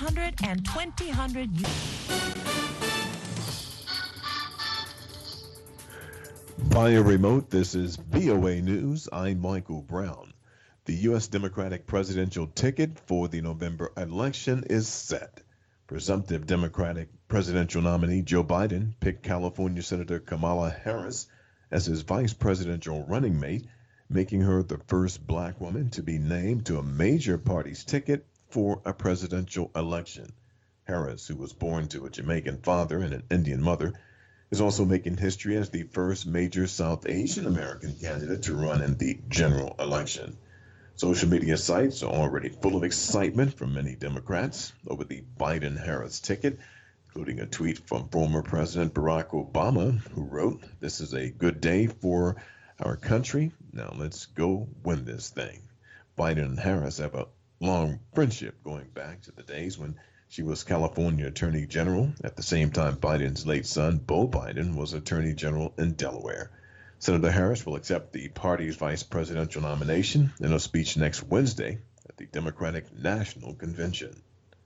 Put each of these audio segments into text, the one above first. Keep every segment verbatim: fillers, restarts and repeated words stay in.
hundred and twenty hundred. Via remote, this is V O A News. I'm Michael Brown. The U S Democratic presidential ticket for the November election is set. Presumptive Democratic presidential nominee Joe Biden picked California Senator Kamala Harris as his vice presidential running mate, making her the first black woman to be named to a major party's ticket for a presidential election. Harris, who was born to a Jamaican father and an Indian mother, is also making history as the first major South Asian American candidate to run in the general election. Social media sites are already full of excitement from many Democrats over the Biden-Harris ticket, including a tweet from former President Barack Obama, who wrote, "This is a good day for our country. Now let's go win this thing." Biden and Harris have a long friendship going back to the days when she was California Attorney General. At the same time, Biden's late son, Beau Biden, was Attorney General in Delaware. Senator Harris will accept the party's vice presidential nomination in a speech next Wednesday at the Democratic National Convention.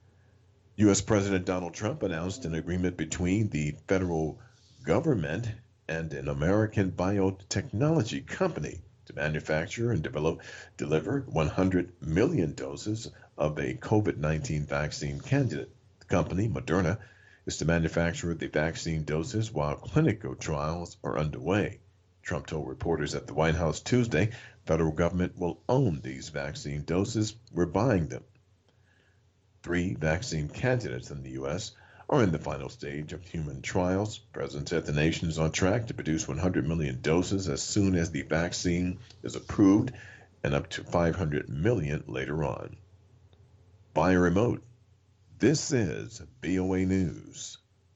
U S. President Donald Trump announced an agreement between the federal government and an American biotechnology company to manufacture and develop, deliver one hundred million doses of a COVID nineteen vaccine candidate. The company, Moderna, is to manufacture the vaccine doses while clinical trials are underway. Trump told reporters at the White House Tuesday, federal government will own these vaccine doses. We're buying them. Three vaccine candidates in the U S are in the final stage of human trials. The president said the nation is on track to produce one hundred million doses as soon as the vaccine is approved, and up to five hundred million later on. Via remote, this is V O A News.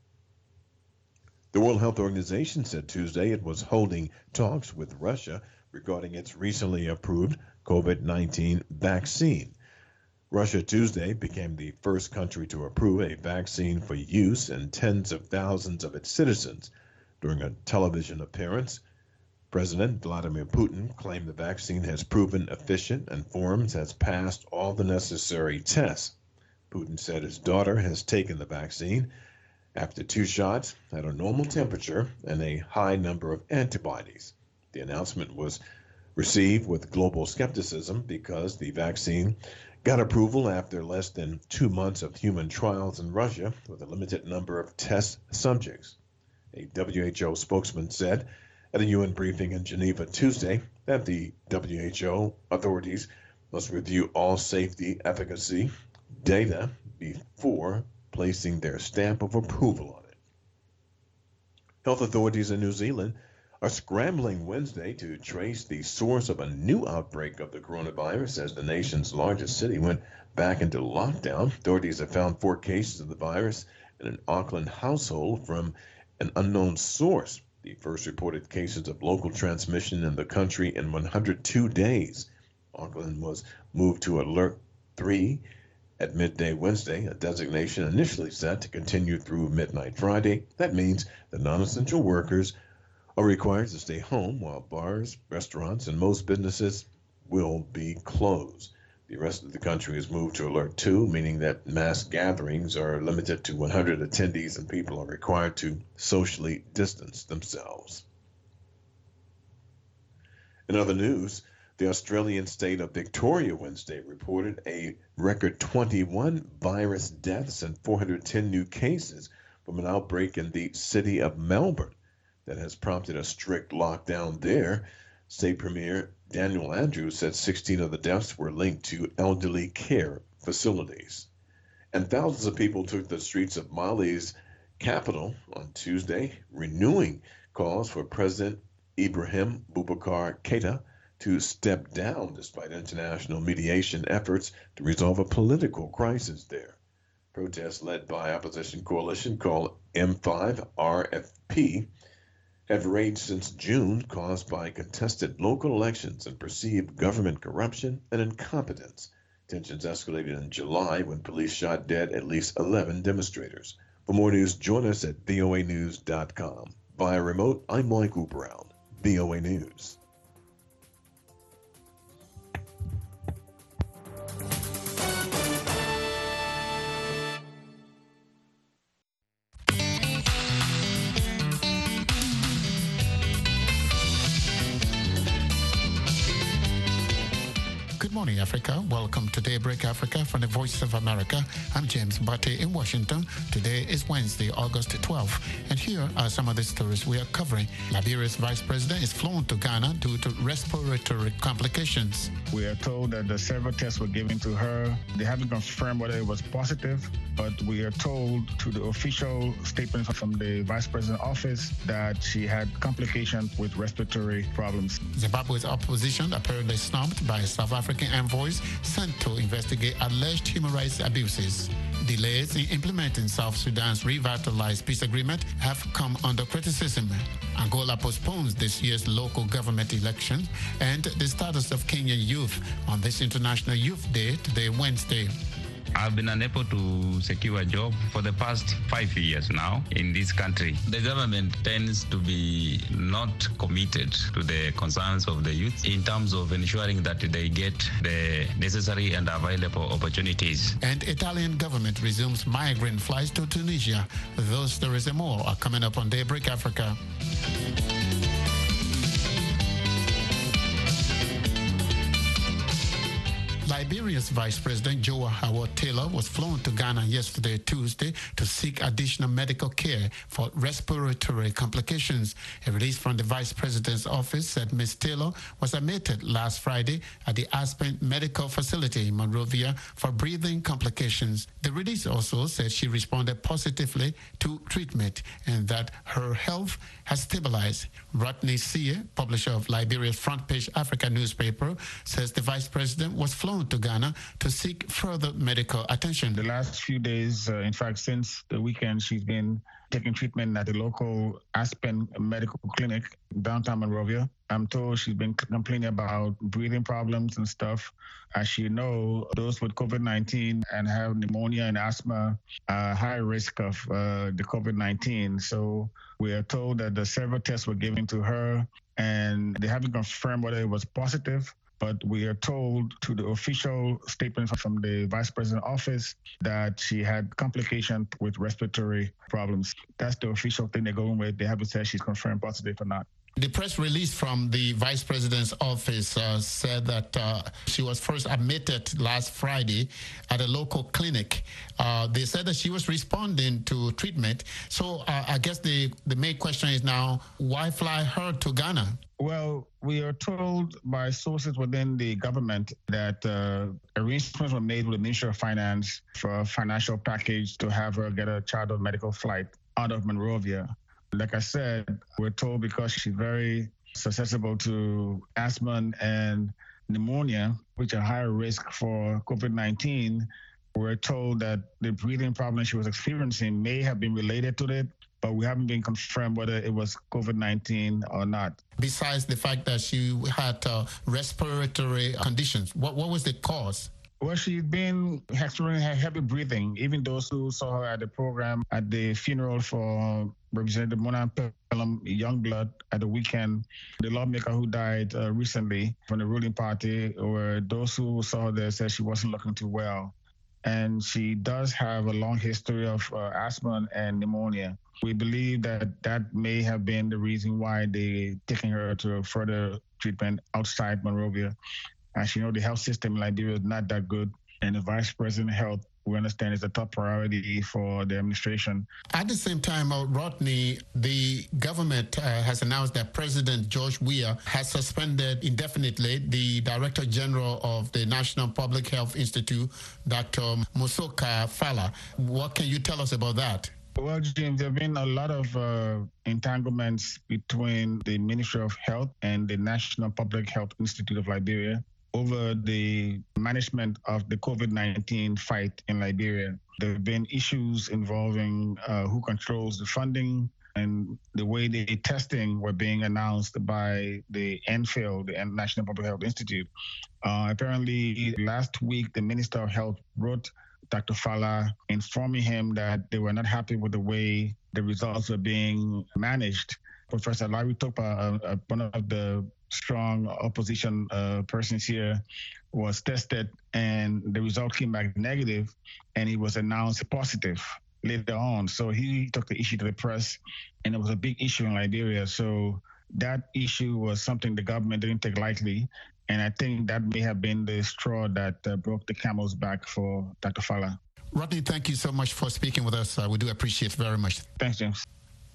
The World Health Organization said Tuesday it was holding talks with Russia regarding its recently approved COVID nineteen vaccine. Russia Tuesday became the first country to approve a vaccine for use in tens of thousands of its citizens. During a television appearance, President Vladimir Putin claimed the vaccine has proven efficient and forms has passed all the necessary tests. Putin said his daughter has taken the vaccine after two shots at a normal temperature and a high number of antibodies. The announcement was received with global skepticism because the vaccine got approval after less than two months of human trials in Russia with a limited number of test subjects. A W H O spokesman said at a U N briefing in Geneva Tuesday that the W H O authorities must review all safety efficacy data before placing their stamp of approval on it. Health authorities in New Zealand are scrambling Wednesday to trace the source of a new outbreak of the coronavirus as the nation's largest city went back into lockdown. Authorities have found four cases of the virus in an Auckland household from an unknown source, the first reported cases of local transmission in the country in one hundred two days. Auckland was moved to Alert three at midday Wednesday, a designation initially set to continue through midnight Friday. That means that non-essential workers are required to stay home while bars, restaurants, and most businesses will be closed. The rest of the country is moved to Alert two, meaning that mass gatherings are limited to one hundred attendees and people are required to socially distance themselves. In other news, the Australian state of Victoria Wednesday reported a record twenty-one virus deaths and four hundred ten new cases from an outbreak in the city of Melbourne that has prompted a strict lockdown there. State Premier Daniel Andrews said sixteen of the deaths were linked to elderly care facilities. And thousands of people took the streets of Mali's capital on Tuesday, renewing calls for President Ibrahim Boubacar Keïta to step down despite international mediation efforts to resolve a political crisis there. Protests led by opposition coalition called M five R F P have raged since June, caused by contested local elections and perceived government corruption and incompetence. Tensions escalated in July when police shot dead at least eleven demonstrators. For more news, join us at V O A news dot com. Via remote, I'm Michael Brown, V O A News. morning, Africa. Welcome to Daybreak Africa from the Voice of America. I'm James Bate in Washington. Today is Wednesday, August twelfth, and here are some of the stories we are covering. Liberia's vice president is flown to Ghana due to respiratory complications. We are told that the several tests were given to her. They haven't confirmed whether it was positive, but we are told through the official statement from the vice president's office that she had complications with respiratory problems. Zimbabwe's opposition apparently snubbed by South African envoys sent to investigate alleged human rights abuses. Delays in implementing South Sudan's revitalized peace agreement have come under criticism. Angola postpones this year's local government election, and the status of Kenyan youth on this International Youth Day today, Wednesday. I've been unable to secure a job for the past five years now in this country. The government tends to be not committed to the concerns of the youth in terms of ensuring that they get the necessary and available opportunities. And Italian government resumes migrant flights to Tunisia. Those stories and more are coming up on Daybreak Africa. Liberia's Vice President Joe Howard Taylor was flown to Ghana yesterday, Tuesday, to seek additional medical care for respiratory complications. A release from the Vice President's office said Miz Taylor was admitted last Friday at the Aspen Medical Facility in Monrovia for breathing complications. The release also said she responded positively to treatment and that her health has stabilized. Rodney Sear, publisher of Liberia's Front Page Africa newspaper, says the Vice President was flown to Ghana to seek further medical attention. The last few days, uh, in fact, since the weekend, she's been taking treatment at the local Aspen Medical Clinic downtown Monrovia. I'm told she's been complaining about breathing problems and stuff. As you know, those with COVID nineteen and have pneumonia and asthma are high risk of uh, the COVID nineteen. So we are told that the several tests were given to her and they haven't confirmed whether it was positive. But we are told through the official statement from the Vice President's office that she had complications with respiratory problems. That's the official thing they're going with. They haven't said she's confirmed positive or not. The press release from the Vice President's office uh, said that uh, she was first admitted last Friday at a local clinic. Uh, they said that she was responding to treatment. So uh, I guess the, the main question is now, why fly her to Ghana? Well, we are told by sources within the government that uh, arrangements were made with the Ministry of Finance for a financial package to have her get a chartered medical flight out of Monrovia. Like I said, we're told because she's very susceptible to asthma and pneumonia, which are higher risk for COVID nineteen, we're told that the breathing problem she was experiencing may have been related to it, but we haven't been confirmed whether it was COVID nineteen or not. Besides the fact that she had uh, respiratory conditions, what, what was the cause? Well, she's been experiencing heavy breathing. Even those who saw her at the program at the funeral for Representative Mona Pelham Youngblood at the weekend, the lawmaker who died uh, recently from the ruling party, or those who saw her there said she wasn't looking too well. And she does have a long history of uh, asthma and pneumonia. We believe that that may have been the reason why they taking her to further treatment outside Monrovia. As you know, the health system in Liberia is not that good, and the Vice President Health, we understand, is a top priority for the administration. At the same time, uh, Rodney, the government uh, has announced that President George Weah has suspended indefinitely the Director General of the National Public Health Institute, Doctor Musoka Fala. What can you tell us about that? Well, James, there have been a lot of uh, entanglements between the Ministry of Health and the National Public Health Institute of Liberia over the management of the COVID nineteen fight in Liberia. There have been issues involving uh, who controls the funding and the way the testing were being announced by the N P H I L, the National Public Health Institute. Uh, apparently, last week, the Minister of Health wrote Doctor Fala informing him that they were not happy with the way the results were being managed. Professor Larry Topa, uh, uh, one of the strong opposition uh, persons here, was tested and the result came back negative, and he was announced positive later on. So he took the issue to the press, and it was a big issue in Liberia. So that issue was something the government didn't take lightly, And I think that may have been the straw that uh, broke the camel's back for Doctor Falla. Rodney, thank you so much for speaking with us. Uh, we do appreciate it very much. Thanks, James.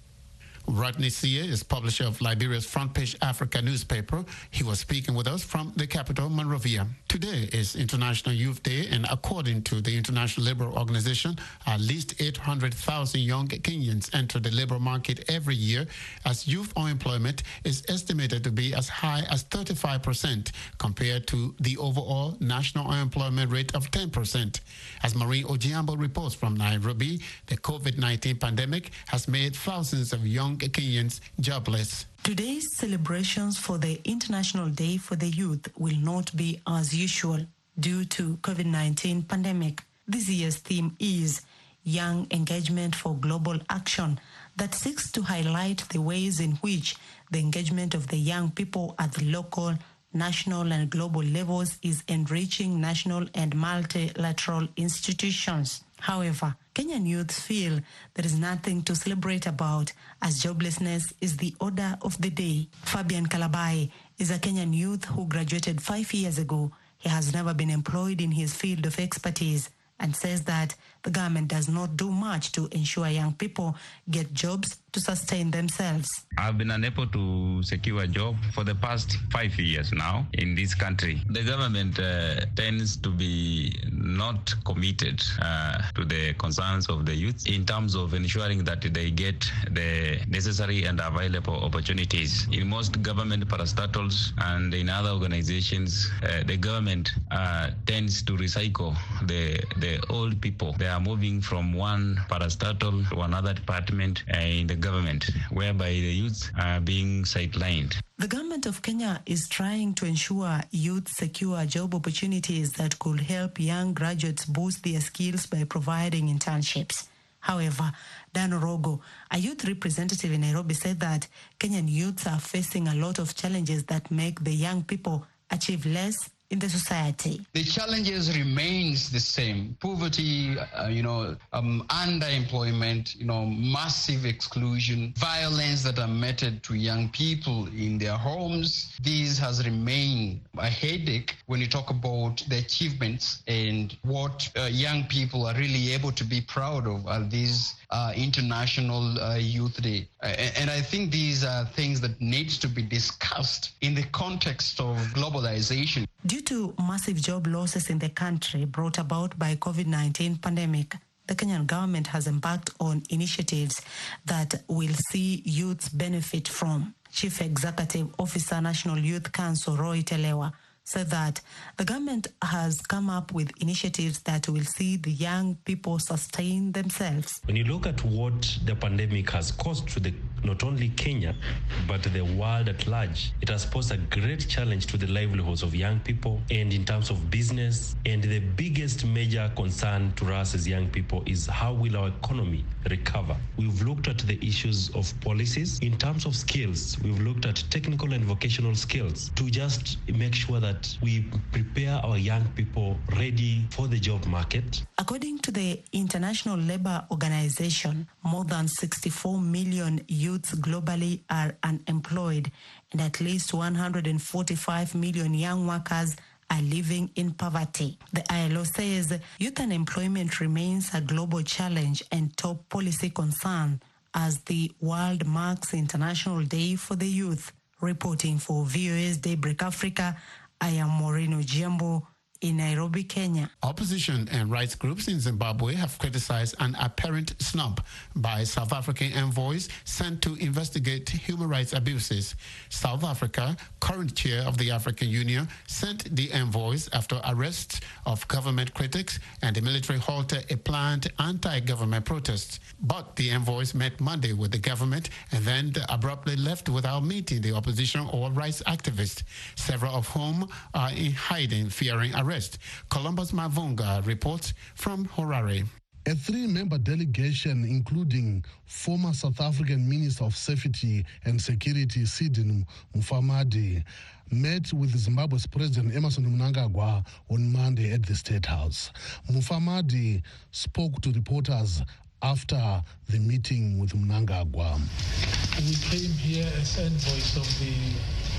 Rodney Sia is publisher of Liberia's Front Page Africa newspaper. He was speaking with us from the capital, Monrovia. Today is International Youth Day, and according to the International Labour Organization, at least eight hundred thousand young Kenyans enter the labour market every year, as youth unemployment is estimated to be as high as thirty-five percent compared to the overall national unemployment rate of ten percent. As Maureen Ojiambo reports from Nairobi, the COVID nineteen pandemic has made thousands of young Kenyans jobless. Today's celebrations for the International Day for the Youth will not be as usual due to COVID nineteen pandemic. This year's theme is Young Engagement for Global Action, that seeks to highlight the ways in which the engagement of the young people at the local, national and global levels is enriching national and multilateral institutions. However, Kenyan youth feel there is nothing to celebrate about, as joblessness is the order of the day. Fabian Kalabai is a Kenyan youth who graduated five years ago. He has never been employed in his field of expertise and says that the government does not do much to ensure young people get jobs to sustain themselves. I've been unable to secure a job for the past five years now in this country. The government uh, tends to be not committed uh, to the concerns of the youth in terms of ensuring that they get the necessary and available opportunities. In most government parastatals and in other organizations, uh, the government uh, tends to recycle the, the old people. They are moving from one parastatal to another department uh, in the government, whereby the youth are being sidelined. The government of Kenya is trying to ensure youth secure job opportunities that could help young graduates boost their skills by providing internships. However, Dan Orogo, a youth representative in Nairobi, said that Kenyan youths are facing a lot of challenges that make the young people achieve less in the society. The challenges remains the same. Poverty, uh, you know, um, underemployment, you know, massive exclusion, violence that are meted to young people in their homes. This has remained a headache when you talk about the achievements and what uh, young people are really able to be proud of at this uh, International uh, Youth Day. Uh, and I think these are things that needs to be discussed in the context of globalization. Due to massive job losses in the country brought about by COVID nineteen pandemic, the Kenyan government has embarked on initiatives that will see youths benefit from. Chief Executive Officer, National Youth Council, Roy Telewa, said that the government has come up with initiatives that will see the young people sustain themselves. When you look at what the pandemic has caused to the, not only Kenya, but the world at large, it has posed a great challenge to the livelihoods of young people and in terms of business. And the biggest major concern to us as young people is how will our economy recover? We've looked at the issues of policies. In terms of skills, we've looked at technical and vocational skills to just make sure that we prepare our young people ready for the job market. According to the International Labour Organization, more than sixty-four million youths globally are unemployed, and at least one hundred forty-five million young workers are living in poverty. The I L O says youth unemployment remains a global challenge and top policy concern as the world marks International Day for the Youth. Reporting for V O A's Daybreak Africa, I am Maureen Ojiambo in Nairobi, Kenya. Opposition and rights groups in Zimbabwe have criticized an apparent snub by South African envoys sent to investigate human rights abuses. South Africa, current chair of the African Union, sent the envoys after arrests of government critics and the military halted a planned anti-government protest. But the envoys met Monday with the government and then abruptly left without meeting the opposition or rights activists, several of whom are in hiding, fearing arrest. Columbus Mavunga reports from Harare. A three-member delegation, including former South African Minister of Safety and Security, Sidin Mufamadi, met with Zimbabwe's President Emmerson Mnangagwa on Monday at the State House. Mufamadi spoke to reporters after the meeting with Mnangagwa. We came here as envoys of the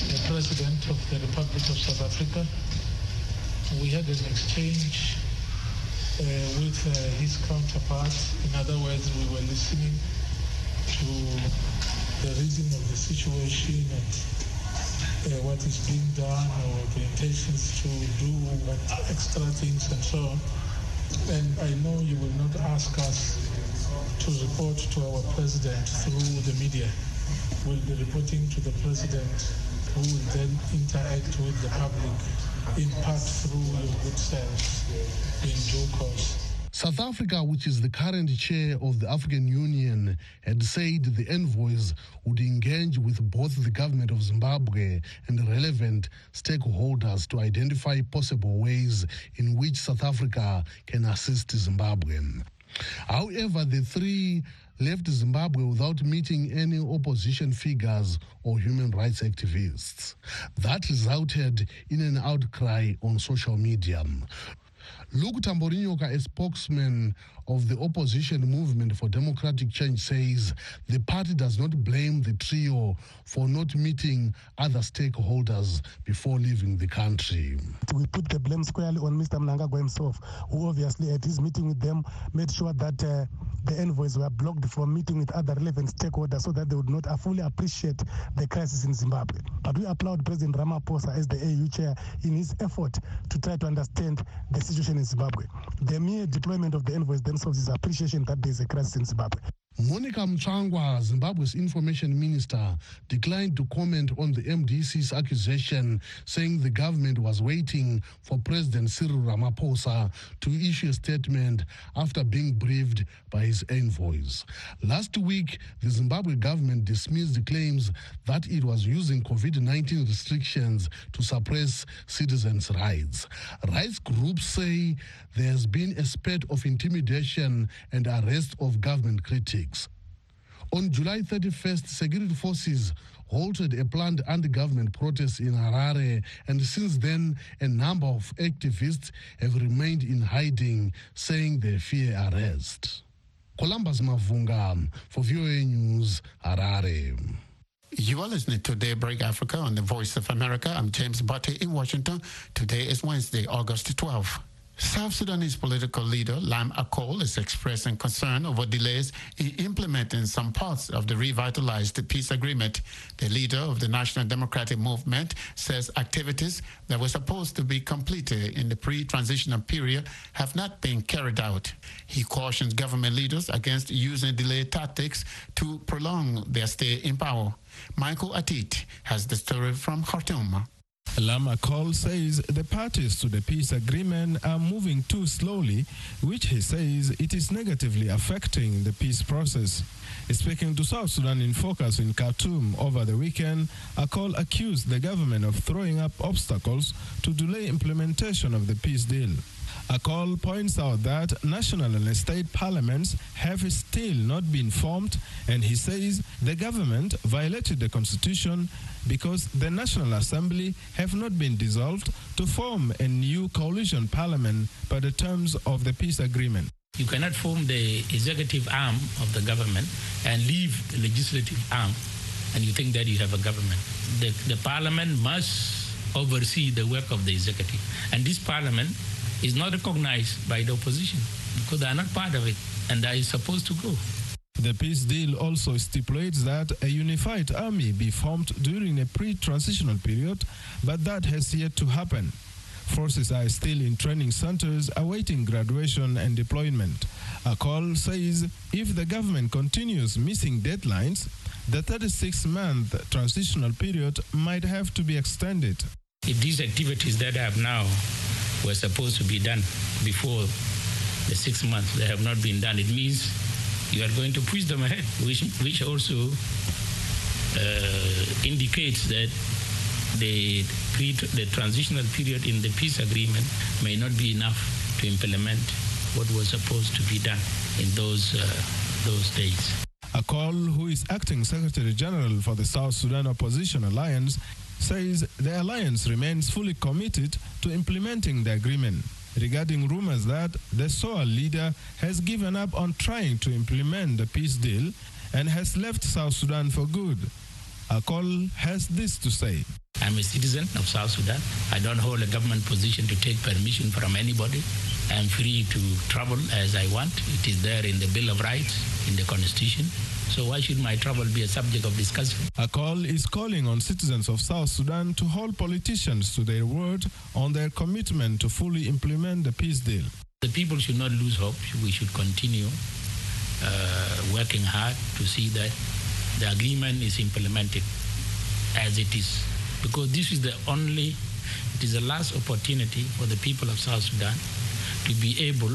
the President of the Republic of South Africa. We had an exchange uh, with uh, his counterpart. In other words, we were listening to the reading of the situation and uh, what is being done or the intentions to do what extra things and so on. And I know you will not ask us to report to our president through the media. We'll be reporting to the president, who will then interact with the public in part through your good self in due course. South Africa, which is the current chair of the African Union, had said the envoys would engage with both the government of Zimbabwe and relevant stakeholders to identify possible ways in which South Africa can assist Zimbabwe. However, the three left Zimbabwe without meeting any opposition figures or human rights activists. That resulted in an outcry on social media. Luke Tamborinyoka, a spokesman of the opposition movement for democratic change, says the party does not blame the trio for not meeting other stakeholders before leaving the country. We put the blame squarely on Mister Mnangagwa himself, who obviously at his meeting with them made sure that uh, the envoys were blocked from meeting with other relevant stakeholders so that they would not fully appreciate the crisis in Zimbabwe. But we applaud President Ramaphosa as the A U chair in his effort to try to understand the situation in Zimbabwe. The mere deployment of the envoys themselves is appreciation that there is a crisis in Zimbabwe. Monica Mchangwa, Zimbabwe's information minister, declined to comment on the M D C's accusation, saying the government was waiting for President Cyril Ramaphosa to issue a statement after being briefed by his envoys. Last week, the Zimbabwe government dismissed the claims that it was using COVID nineteen restrictions to suppress citizens' rights. Rights groups say there has been a spate of intimidation and arrest of government critics. On July thirty-first, security forces halted a planned anti-government protest in Harare, and since then, a number of activists have remained in hiding, saying they fear arrest. Columbus Mavunga for V O A News, Harare. You are listening to Daybreak Africa on the Voice of America. I'm James Butte in Washington. Today is Wednesday, August twelfth. South Sudanese political leader Lam Akol is expressing concern over delays in implementing some parts of the revitalized peace agreement. The leader of the National Democratic Movement says activities that were supposed to be completed in the pre-transitional period have not been carried out. He cautions government leaders against using delay tactics to prolong their stay in power. Michael Atit has the story from Khartoum. Lam Akol says the parties to the peace agreement are moving too slowly, which he says it is negatively affecting the peace process. Speaking to South Sudan in Focus in Khartoum over the weekend, Akol accused the government of throwing up obstacles to delay implementation of the peace deal. Akol points out that national and state parliaments have still not been formed, and he says the government violated the constitution because the National Assembly have not been dissolved to form a new coalition parliament by the terms of the peace agreement. You cannot form the executive arm of the government and leave the legislative arm, and you think that you have a government. The, the parliament must oversee the work of the executive, and this parliament is not recognized by the opposition because they are not part of it, and that is supposed to go. The peace deal also stipulates that a unified army be formed during a pre-transitional period, but that has yet to happen. Forces are still in training centers awaiting graduation and deployment. Akol says if the government continues missing deadlines, the thirty-six month transitional period might have to be extended. If these activities that have now were supposed to be done before the six months, they have not been done, it means you are going to push them ahead, which, which also uh, indicates that the, pre, the transitional period in the peace agreement may not be enough to implement what was supposed to be done in those, uh, those days. Akol, who is acting Secretary General for the South Sudan Opposition Alliance, says the alliance remains fully committed to implementing the agreement. Regarding rumors that the S O A leader has given up on trying to implement the peace deal and has left South Sudan for good, Akol has this to say. I'm a citizen of South Sudan. I don't hold a government position to take permission from anybody. I'm free to travel as I want. It is there in the Bill of Rights, in the Constitution. So why should my travel be a subject of discussion? ACOL is calling on citizens of South Sudan to hold politicians to their word on their commitment to fully implement the peace deal. The people should not lose hope. We should continue uh, working hard to see that the agreement is implemented as it is. Because this is the only, it is the last opportunity for the people of South Sudan to be able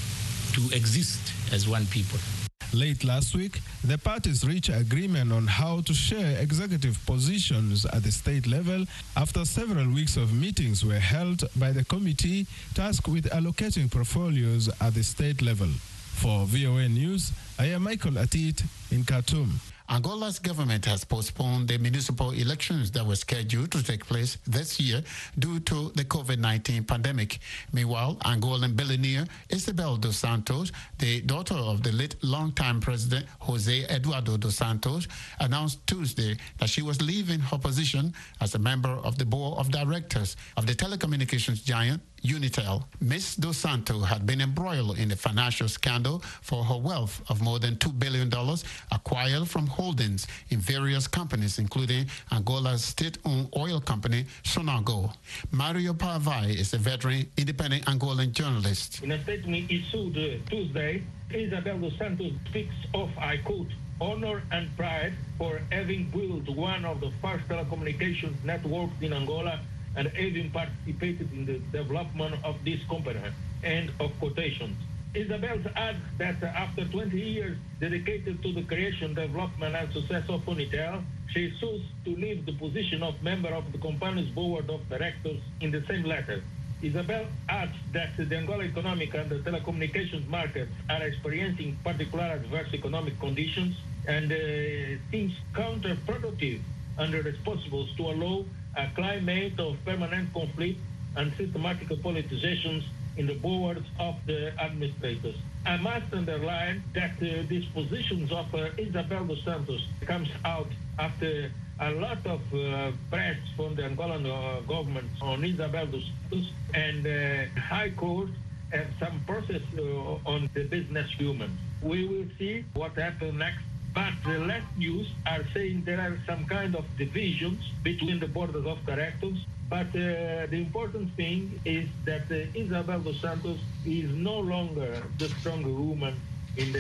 to exist as one people. Late last week, the parties reached agreement on how to share executive positions at the state level after several weeks of meetings were held by the committee tasked with allocating portfolios at the state level. For V O A News, I am Michael Atit in Khartoum. Angola's government has postponed the municipal elections that were scheduled to take place this year due to the COVID nineteen pandemic. Meanwhile, Angolan billionaire Isabel dos Santos, the daughter of the late longtime president Jose Eduardo dos Santos, announced Tuesday that she was leaving her position as a member of the board of directors of the telecommunications giant Unitel. Miz Dos Santos had been embroiled in a financial scandal for her wealth of more than two billion dollars acquired from holdings in various companies, including Angola's state-owned oil company, Sonangol. Mario Pavai is a veteran independent Angolan journalist. In a statement issued uh, Tuesday, Isabel Dos Santos speaks of, I quote, honor and pride for having built one of the first telecommunications networks in Angola and having participated in the development of this company, end of quotations. Isabel adds that after twenty years dedicated to the creation, development, and success of Unitel, she chose to leave the position of member of the company's board of directors in the same letter. Isabel adds that the Angola economic and the telecommunications markets are experiencing particular adverse economic conditions and uh, seems counterproductive and irresponsible to allow a climate of permanent conflict and systematic politizations in the boards of the administrators. I must underline that uh, these positions of uh, Isabel Dos Santos comes out after a lot of uh, press from the Angolan uh, government on Isabel Dos Santos and uh, High Court and some process uh, on the business human. We will see what happens next. But the last news are saying there are some kind of divisions between the board of directors. But uh, the important thing is that uh, Isabel Dos Santos is no longer the stronger woman in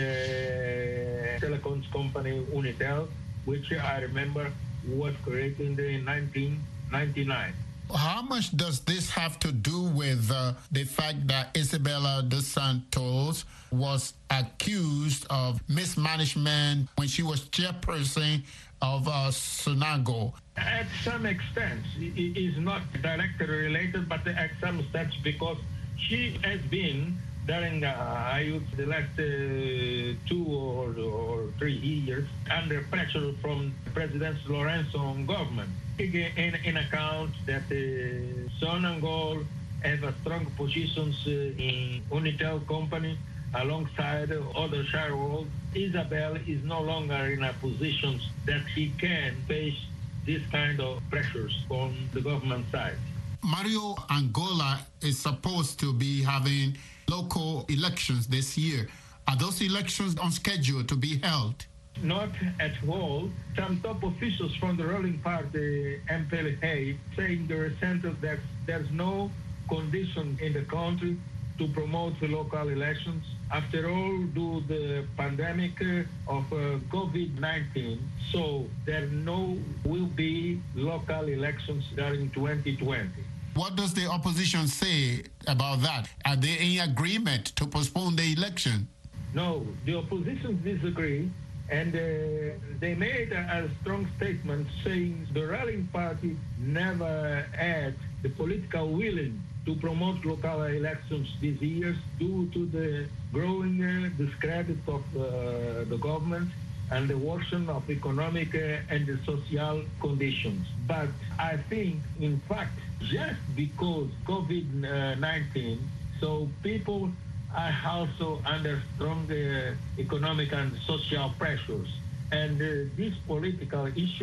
the telecoms company Unitel, which I remember was created in nineteen ninety-nine. How much does this have to do with uh, the fact that Isabella Dos Santos was accused of mismanagement when she was chairperson of uh, Sonangol? At some extent, it is not directly related, but at some extent because she has been during uh, I would say the last uh, two or, or three years under pressure from President Lorenzo government. In, in account that uh, Sonangol have a strong positions uh, in Unitel company alongside other shareholders. Isabel is no longer in a position that he can face this kind of pressures on the government side. Mario, Angola is supposed to be having local elections this year. Are those elections on schedule to be held? Not at all. Some top officials from the ruling party, M P L A, saying the recent that there's no condition in the country to promote the local elections. After all, due to the pandemic of uh, COVID nineteen, so there no will be local elections during twenty twenty. What does the opposition say about that? Are they in agreement to postpone the election? No, the opposition disagree. And uh, they made a, a strong statement saying the ruling party never had the political willing to promote local elections this year due to the growing uh, discredit of uh, the government and the worsening of economic uh, and the social conditions. But I think, in fact, just because COVID nineteen, so people are also under strong uh, economic and social pressures. And uh, these political issues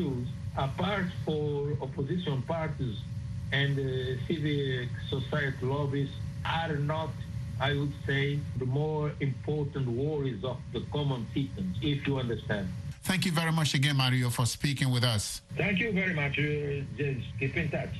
apart for opposition parties and uh, civic society lobbies are not, I would say, the more important worries of the common citizens, if you understand. Thank you very much again, Mario, for speaking with us. Thank you very much, uh, James. Keep in touch.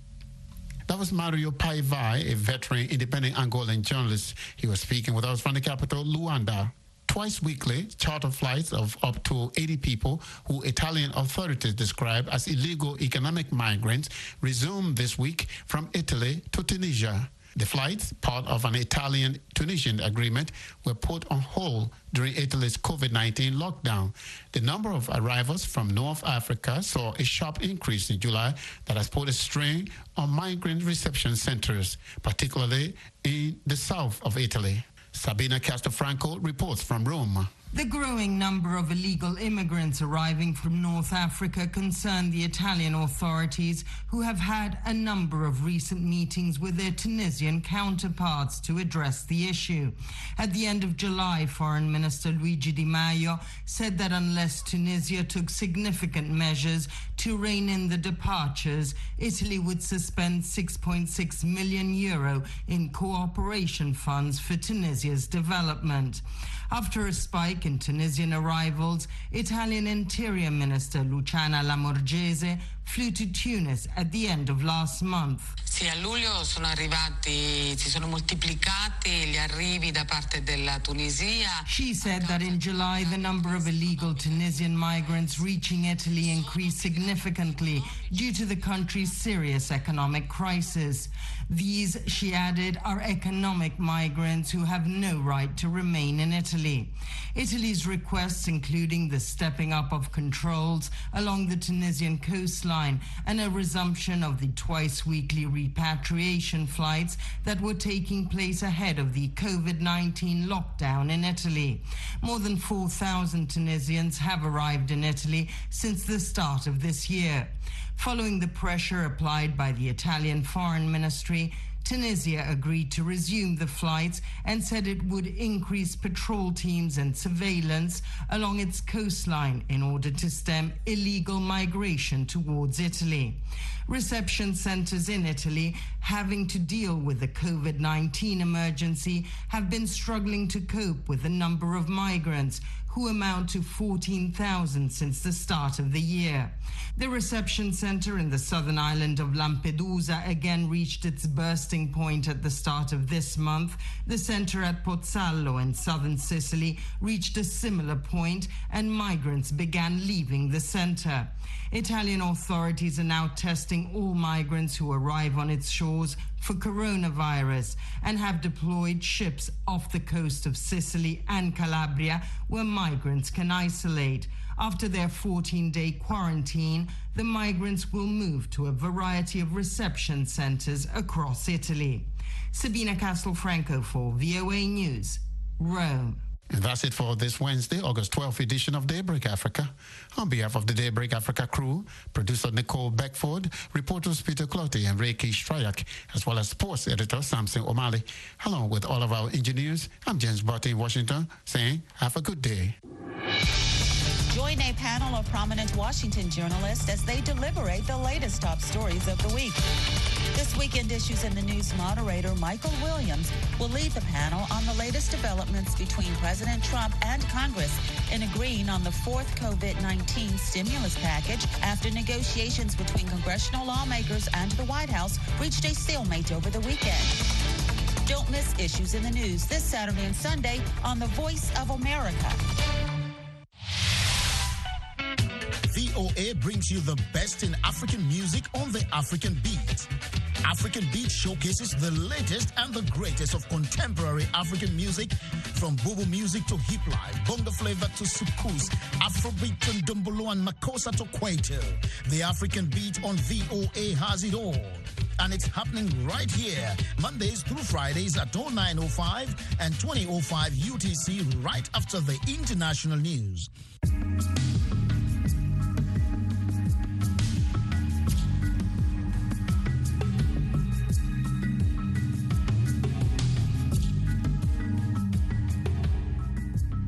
That was Mario Paivai, a veteran independent Angolan journalist. He was speaking with us from the capital, Luanda. Twice weekly, charter flights of up to eighty people who Italian authorities describe as illegal economic migrants resumed this week from Italy to Tunisia. The flights, part of an Italian-Tunisian agreement, were put on hold during Italy's COVID nineteen lockdown. The number of arrivals from North Africa saw a sharp increase in July that has put a strain on migrant reception centers, particularly in the south of Italy. Sabina Castelfranco reports from Rome. The growing number of illegal immigrants arriving from North Africa concern the Italian authorities, who have had a number of recent meetings with their Tunisian counterparts to address the issue. At the end of July, Foreign Minister Luigi Di Maio said that unless Tunisia took significant measures to rein in the departures, Italy would suspend six point six million euro in cooperation funds for Tunisia's development. After a spike in Tunisian arrivals, Italian Interior Minister Luciana Lamorgese flew to Tunis at the end of last month. Sì, a luglio sono arrivati, si sono moltiplicati gli arrivi da parte della Tunisia. She said that in July the number of illegal Tunisian migrants reaching Italy increased significantly due to the country's serious economic crisis. These, she added, are economic migrants who have no right to remain in Italy. Italy's requests, including the stepping up of controls along the Tunisian coastline and a resumption of the twice-weekly repatriation flights that were taking place ahead of the COVID nineteen lockdown in Italy. More than four thousand Tunisians have arrived in Italy since the start of this year. Following the pressure applied by the Italian Foreign Ministry, Tunisia agreed to resume the flights and said it would increase patrol teams and surveillance along its coastline in order to stem illegal migration towards Italy. Reception centers in Italy, having to deal with the COVID nineteen emergency, have been struggling to cope with the number of migrants, who amount to fourteen thousand since the start of the year. The reception center in the southern island of Lampedusa again reached its bursting point at the start of this month. The center at Pozzallo in southern Sicily reached a similar point, and migrants began leaving the center. Italian authorities are now testing all migrants who arrive on its shores for coronavirus and have deployed ships off the coast of Sicily and Calabria where migrants can isolate. After their fourteen-day quarantine, the migrants will move to a variety of reception centers across Italy. Sabina Castelfranco for V O A News, Rome. And that's it for this Wednesday, August twelfth edition of Daybreak Africa. On behalf of the Daybreak Africa crew, producer Nicole Beckford, reporters Peter Cloty and Reiki Strayak, as well as sports editor Samson O'Malley, along with all of our engineers, I'm James Barty in Washington, saying have a good day. Join a panel of prominent Washington journalists as they deliberate the latest top stories of the week. This Weekend Issues in the News moderator Michael Williams will lead the panel on the latest developments between President Trump and Congress in agreeing on the fourth COVID nineteen stimulus package after negotiations between congressional lawmakers and the White House reached a stalemate over the weekend. Don't miss Issues in the News this Saturday and Sunday on the Voice of America. V O A brings you the best in African music on the African Beat. African Beat showcases the latest and the greatest of contemporary African music, from Bobo music to hip life, bongo flavor to soukous, Afrobeat to Ndombolo and Makossa to Kwaito. The African Beat on V O A has it all. And it's happening right here, Mondays through Fridays at oh nine oh five and twenty oh five U T C, right after the international news.